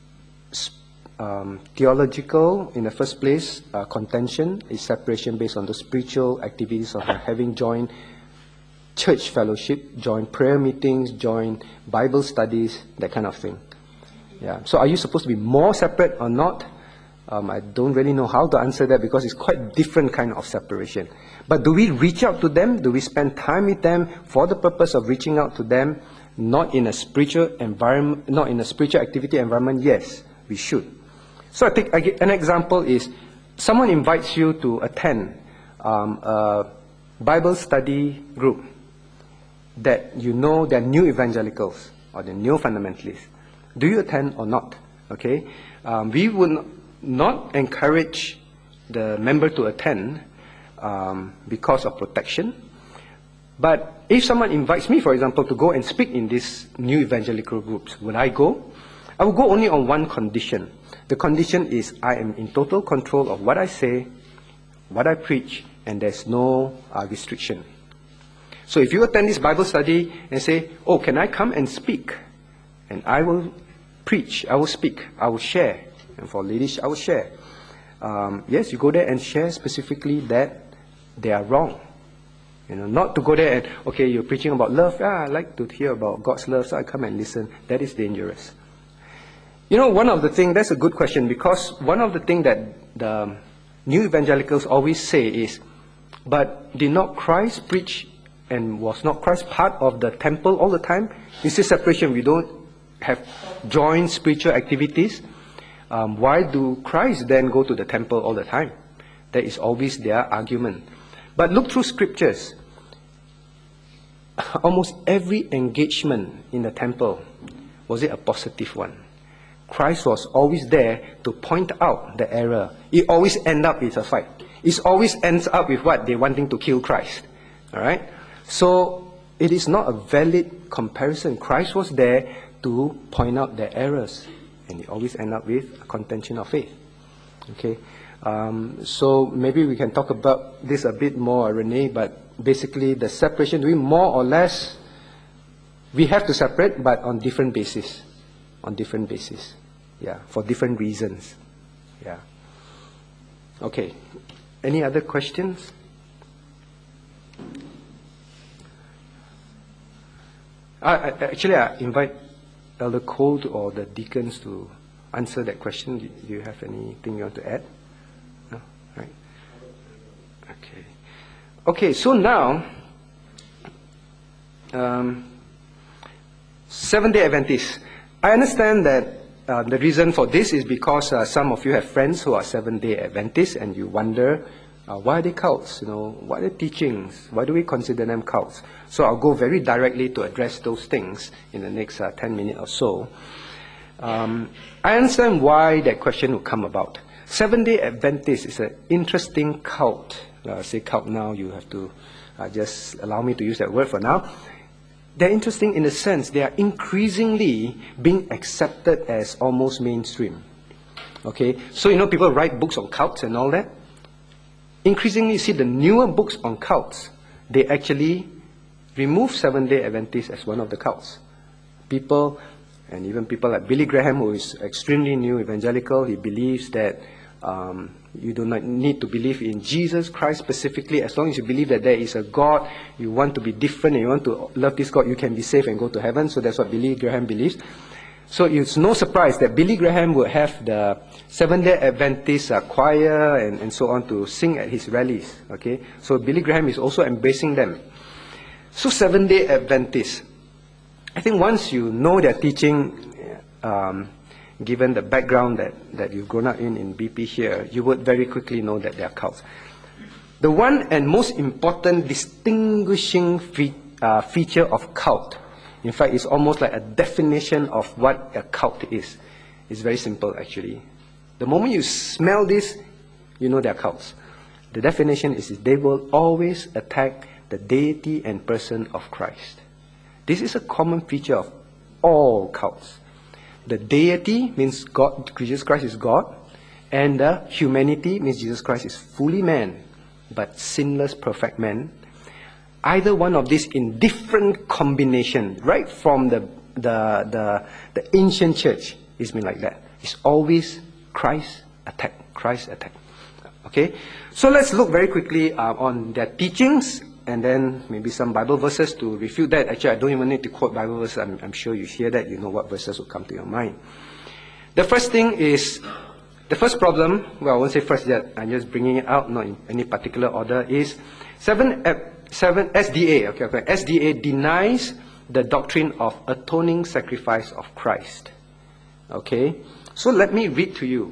theological in the first place. Contention is separation based on the spiritual activities of having joined church fellowship, join prayer meetings, join Bible studies, that kind of thing. Yeah. So are you supposed to be more separate or not? I don't really know how to answer that because it's quite different kind of separation. But do we reach out to them? Do we spend time with them for the purpose of reaching out to them? Not in a spiritual environment, not in a spiritual activity environment. Yes, we should. So an example is someone invites you to attend a Bible study group that you know they're new evangelicals or they're new fundamentalists. Do you attend or not? Okay, we would not encourage the member to attend because of protection. But if someone invites me, for example, to go and speak in these new evangelical groups, would I go? I will go only on one condition. The condition is I am in total control of what I say, what I preach, and there's no restriction. So if you attend this Bible study and say, oh, can I come and speak? And I will preach, I will speak, I will share. And for ladies, I will share. Yes, you go there and share specifically that they are wrong. You know, not to go there and, okay, you're preaching about love. I like to hear about God's love, so I come and listen. That is dangerous. You know, one of the things, that's a good question, because one of the things that the new evangelicals always say is, but did not Christ preach and was not Christ part of the temple all the time? This is separation. We don't have joint spiritual activities. Why do Christ then go to the temple all the time? That is always their argument. But look through scriptures. Almost every engagement in the temple, was it a positive one? Christ was always there to point out the error. It always ends up with a fight. It always ends up with what? They wanting to kill Christ. All right? So it is not a valid comparison. Christ was there to point out their errors. And it always ends up with a contention of faith. Okay? So maybe we can talk about this a bit more, Renee, but basically the separation, we more or less, we have to separate, but on different basis. On different basis. Yeah, for different reasons. Yeah. Okay. Any other questions? Actually, I invite Elder Cole or the deacons to answer that question. Do you have anything you want to add? No? Right. Okay. Okay, so now, Seventh-day Adventists. I understand that the reason for this is because some of you have friends who are Seventh-day Adventists, and you wonder, why are they cults? You know, what are the teachings? Why do we consider them cults? So I'll go very directly to address those things in the next 10 minutes or so. I understand why that question will come about. Seventh-day Adventist is an interesting cult. Say cult now, you have to just allow me to use that word for now. They're interesting in the sense they are increasingly being accepted as almost mainstream. Okay, so you know people write books on cults and all that. Increasingly, you see the newer books on cults, they actually remove Seventh-day Adventists as one of the cults. People, and even people like Billy Graham, who is extremely new evangelical, he believes that you do not need to believe in Jesus Christ specifically. As long as you believe that there is a God, you want to be different and you want to love this God, you can be saved and go to heaven. So that's what Billy Graham believes. So it's no surprise that Billy Graham would have the Seventh-day Adventist choir and so on to sing at his rallies. Okay, so Billy Graham is also embracing them. So Seventh-day Adventists, I think once you know their teaching, given the background that you've grown up in BP here, you would very quickly know that they are cults. The one and most important distinguishing feature of cult, in fact, it's almost like a definition of what a cult is. It's very simple, actually. The moment you smell this, you know they're cults. The definition is they will always attack the deity and person of Christ. This is a common feature of all cults. The deity means God, Jesus Christ is God, and the humanity means Jesus Christ is fully man, but sinless, perfect man. Either one of these in different combination, right from the ancient church, it's been like that. It's always Christ attack, Christ attack. Okay, so let's look very quickly on their teachings, and then maybe some Bible verses to refute that. Actually, I don't even need to quote Bible verses. I'm sure you hear that. You know what verses will come to your mind. The first thing is, the first problem, well, I won't say first yet. I'm just bringing it out, not in any particular order, is 7 SDA. Okay, SDA denies the doctrine of atoning sacrifice of Christ. Okay, so let me read to you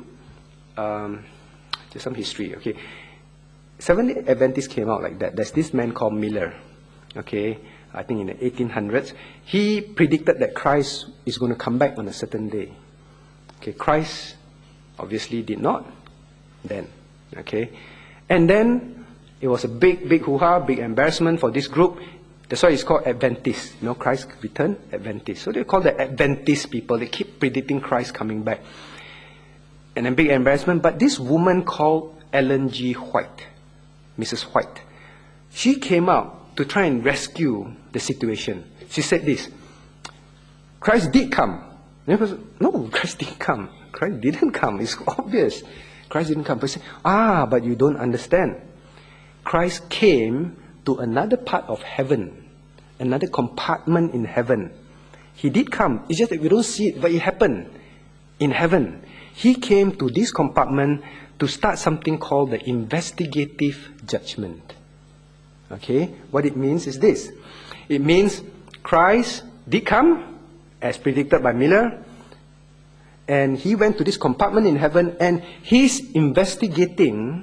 just some history. Okay. Seventh-day Adventists came out like that. There's this man called Miller, okay, I think in the 1800s. He predicted that Christ is going to come back on a certain day. Okay, Christ obviously did not then. Okay, and then it was a big hoo-ha, big embarrassment for this group. That's why it's called Adventist. You know, Christ returned, Adventist. So they call the Adventist people. They keep predicting Christ coming back. And a big embarrassment. But this woman called Ellen G. White, Mrs. White, she came out to try and rescue the situation. She said this: Christ did come. No, Christ didn't come. Christ didn't come. It's obvious. Christ didn't come. But she said, but you don't understand. Christ came to another part of heaven, another compartment in heaven. He did come. It's just that we don't see it, but it happened in heaven. He came to this compartment to start something called the investigative judgment. Okay? What it means is this. It means Christ did come, as predicted by Miller, and he went to this compartment in heaven, and he's investigating,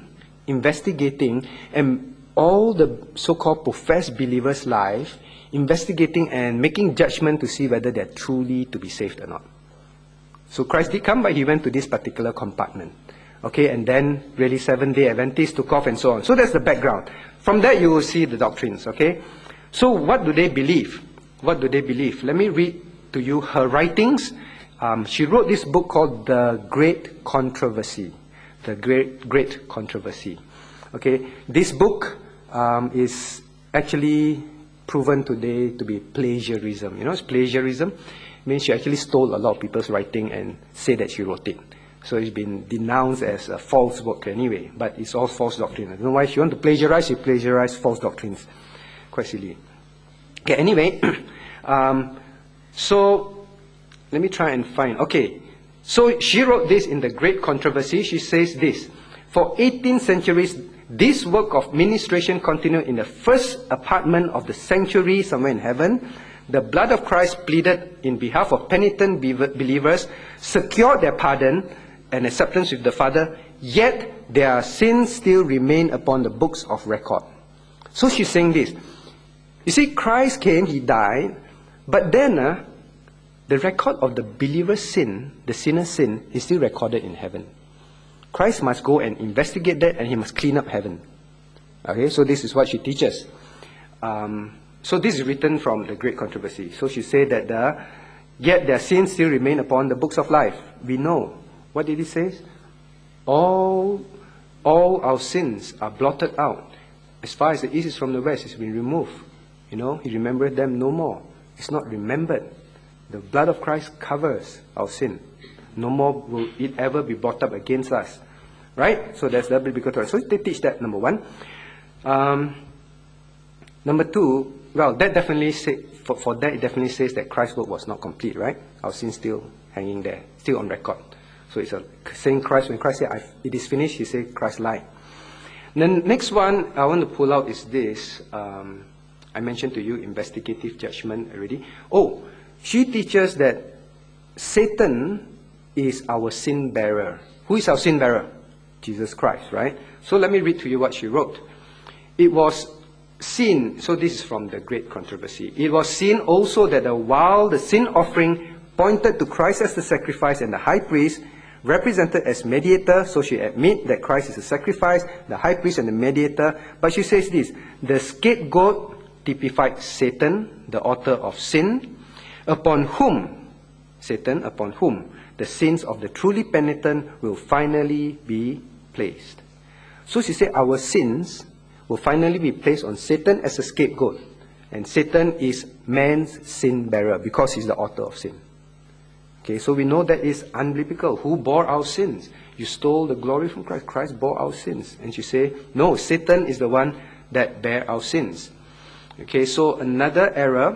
and all the so-called professed believers' life, investigating and making judgment to see whether they're truly to be saved or not. So Christ did come, but he went to this particular compartment. Okay, and then really Seventh-day Adventists took off and so on. So that's the background. From that you will see the doctrines, okay? So what do they believe? What do they believe? Let me read to you her writings. She wrote this book called The Great Controversy. The Great Controversy. Okay, this book is actually proven today to be plagiarism. You know, it's plagiarism. It means she actually stole a lot of people's writing and said that she wrote it. So it's been denounced as a false work anyway, but it's all false doctrine. I don't know why she wants to plagiarize, she plagiarized false doctrines. Quite silly. Okay, anyway, so let me try and find. Okay, so she wrote this in The Great Controversy. She says this: for 18 centuries, this work of ministration continued in the first apartment of the sanctuary somewhere in heaven. The blood of Christ pleaded in behalf of penitent believers, secured their pardon and acceptance with the Father, yet their sins still remain upon the books of record. So she's saying this. You see, Christ came, he died, but then the record of the believer's sin, the sinner's sin, is still recorded in heaven. Christ must go and investigate that, and he must clean up heaven. Okay, so this is what she teaches. So this is written from The Great Controversy. So she said that yet their sins still remain upon the books of life. We know. What did he say? All our sins are blotted out. As far as the east is from the west, it's been removed. You know, he remembered them no more. It's not remembered. The blood of Christ covers our sin. No more will it ever be brought up against us. Right? So that's the biblical truth. So they teach that, number one. Number two, well, that definitely for that it definitely says that Christ's work was not complete, right? Our sin still hanging there, still on record. So it's saying Christ, when Christ said, it is finished, he said Christ lied. Then next one I want to pull out is this. I mentioned to you investigative judgment already. Oh, she teaches that Satan is our sin bearer. Who is our sin bearer? Jesus Christ, right? So let me read to you what she wrote. It was seen, so this is from The Great Controversy. It was seen also that while the sin offering pointed to Christ as the sacrifice and the high priest, represented as mediator, so she admits that Christ is the sacrifice, the high priest and the mediator, but she says this: the scapegoat typified Satan, the author of sin, upon whom the sins of the truly penitent will finally be placed. So she said our sins will finally be placed on Satan as a scapegoat. And Satan is man's sin bearer because he's the author of sin. Okay, so we know that is unbiblical. Who bore our sins? You stole the glory from Christ. Christ bore our sins. And you say, no, Satan is the one that bear our sins. Okay, so another error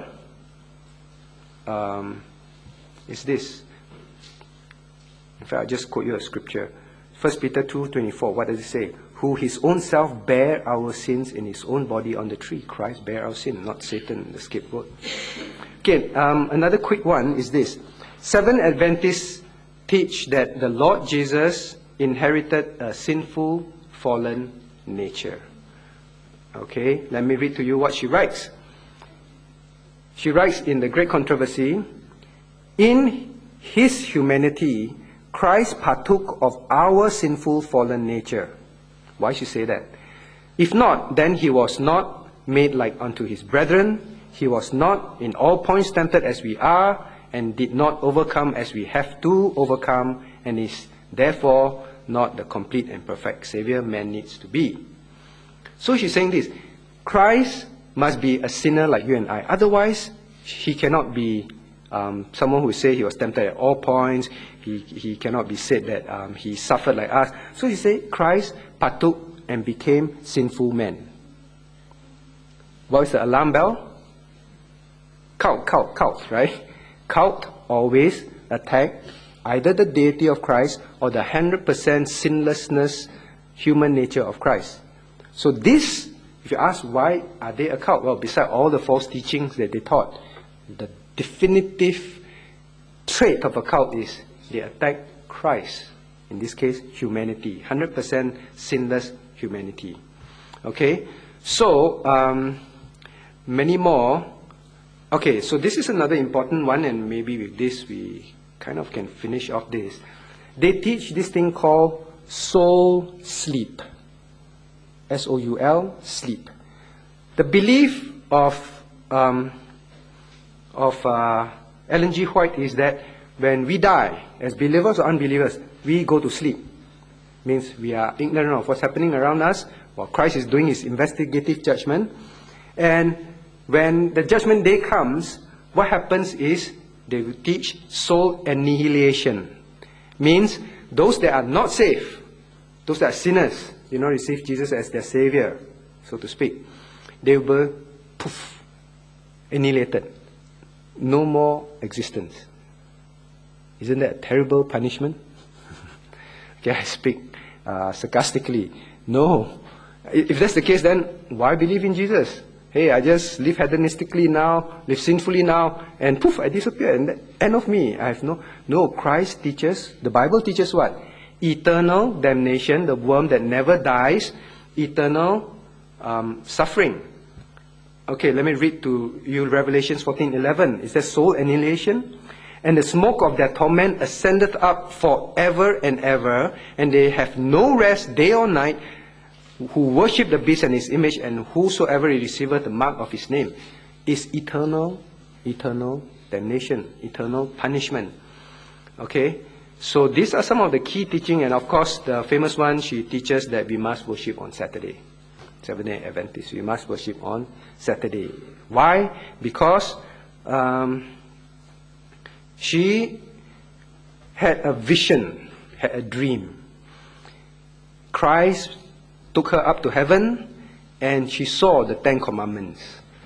is this. In fact, I'll just quote you a scripture. 1 Peter 2:24. What does it say? Who his own self bare our sins in his own body on the tree. Christ bare our sin, not Satan, the scapegoat. Okay, another quick one is this. Seventh Adventists teach that the Lord Jesus inherited a sinful, fallen nature. Okay, let me read to you what she writes. She writes in The Great Controversy, in his humanity, Christ partook of our sinful fallen nature. Why should say that? If not, then he was not made like unto his brethren. He was not in all points tempted as we are, and did not overcome as we have to overcome, and is therefore not the complete and perfect Savior man needs to be. So she's saying this: Christ must be a sinner like you and I. Otherwise, he cannot be someone who say he was tempted at all points. He cannot be said that he suffered like us. So he said Christ partook and became sinful man. What is the alarm bell? Cult, right? Cult always attack either the deity of Christ or the 100% sinlessness, human nature of Christ. So this, if you ask why are they a cult? Well, besides all the false teachings that they taught, the definitive trait of a cult is they attack Christ. In this case, humanity. 100% sinless humanity. Okay? So, many more. Okay, so this is another important one, and maybe with this we kind of can finish off this. They teach this thing called soul sleep. S-O-U-L, sleep. The belief of Ellen G. White is that when we die, as believers or unbelievers, we go to sleep. Means we are ignorant of what's happening around us while Christ is doing his investigative judgment. And when the judgment day comes, what happens is they will teach soul annihilation. Means those that are not saved, those that are sinners, did not receive Jesus as their Savior, so to speak, they will poof, annihilated. No more existence. Isn't that a terrible punishment? Okay, I speak sarcastically. No. If that's the case, then why believe in Jesus? Hey, I just live hedonistically now, live sinfully now, and poof, I disappear, and the end of me. I have no. Christ teaches, the Bible teaches what? Eternal damnation, the worm that never dies, eternal suffering. Okay, let me read to you Revelations 14:11. It says, soul annihilation, and the smoke of their torment ascendeth up forever and ever, and they have no rest day or night, who worship the beast and his image, and whosoever receiveth the mark of his name, is eternal damnation, eternal punishment. Okay, so these are some of the key teaching, and of course the famous one, she teaches that we must worship on Saturday. Seventh-day Adventists, we must worship on Saturday. Why? Because she had a vision, had a dream. Christ took her up to heaven, and she saw the 10 commandments.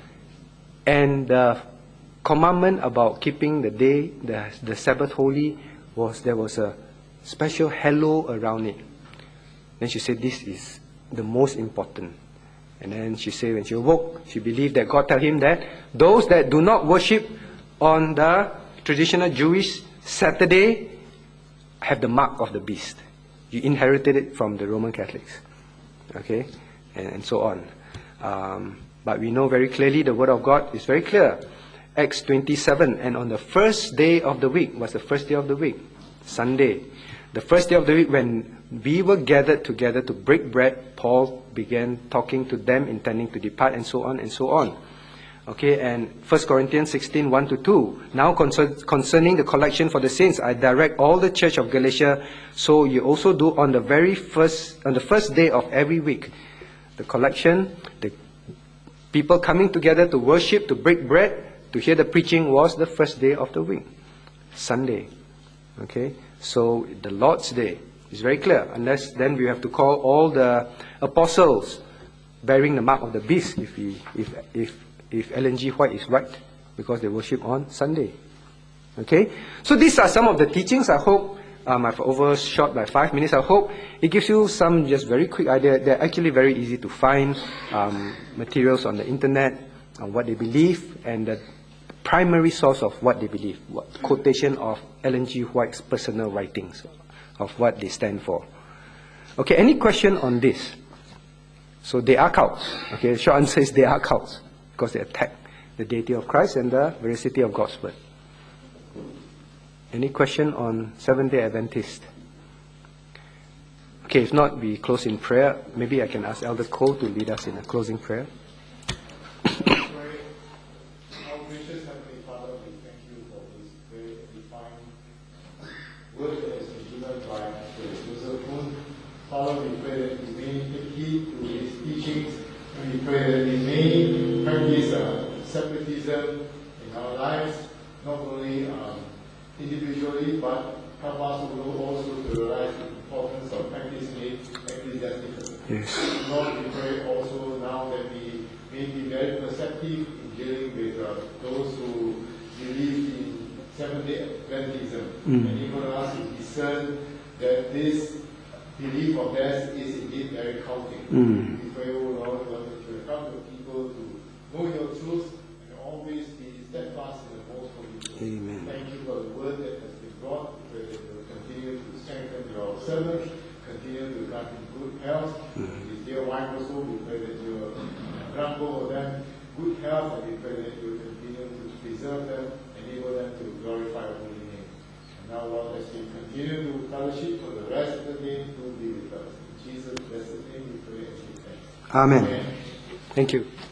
And the commandment about keeping the day, the Sabbath holy, there was a special halo around it. Then she said, this is the most important. And then she said, when she awoke, she believed that God told him that those that do not worship on the traditional Jewish Saturday have the mark of the beast. You inherited it from the Roman Catholics. Okay, and so on. But we know very clearly the Word of God is very clear. Acts 27, and on the first day of the week, what's the first day of the week? Sunday. The first day of the week, when we were gathered together to break bread, Paul began talking to them, intending to depart, and so on and so on. Okay, and 1 Corinthians 16, 1-2. Now concerning the collection for the saints, I direct all the church of Galatia, so you also do on the first day of every week. The collection, the people coming together to worship, to break bread, to hear the preaching was the first day of the week, Sunday. Okay, so the Lord's Day is very clear. Unless then we have to call all the apostles bearing the mark of the beast, if Ellen G. White is right, because they worship on Sunday. Okay? So these are some of the teachings. I hope, I've overshot by 5 minutes. I hope it gives you some just very quick idea. They're actually very easy to find materials on the internet, on what they believe, and the primary source of what they believe. Quotation of Ellen G. White's personal writings of what they stand for. Okay, any question on this? So they are cults. Okay, the short answer is they are cults, because they attack the deity of Christ and the veracity of God's word. Any question on Seventh-day Adventist? Okay, if not, we close in prayer. Maybe I can ask Elder Cole to lead us in a closing prayer. Our gracious Heavenly Father, we thank you for this very divine word that has been given by Joseph Moon. Father, we pray that we may take heed to his teachings, and we pray that we may practice separatism in our lives, not only individually, but help us also to realize the importance of practicing ecclesiastically. Yes. Lord, we pray also now that we may be very perceptive in dealing with those who believe in Seventh-day Adventism. And even us to discern that this belief of theirs is indeed very cultic. We pray, O Lord, that you help the people to know your truth and always be steadfast in the most holy truth. Amen. Thank you for the word that has been brought. We pray that you will continue to strengthen your servants, continue to grant him good health. His dear wife also, we pray that you will grant both of them good health, and we pray that you will continue to preserve them, enable them to glorify your holy name. And now, Lord, as we continue to fellowship for the rest of the day, to be with us. In Jesus' blessed name we pray and give thanks. Amen. Amen. Thank you.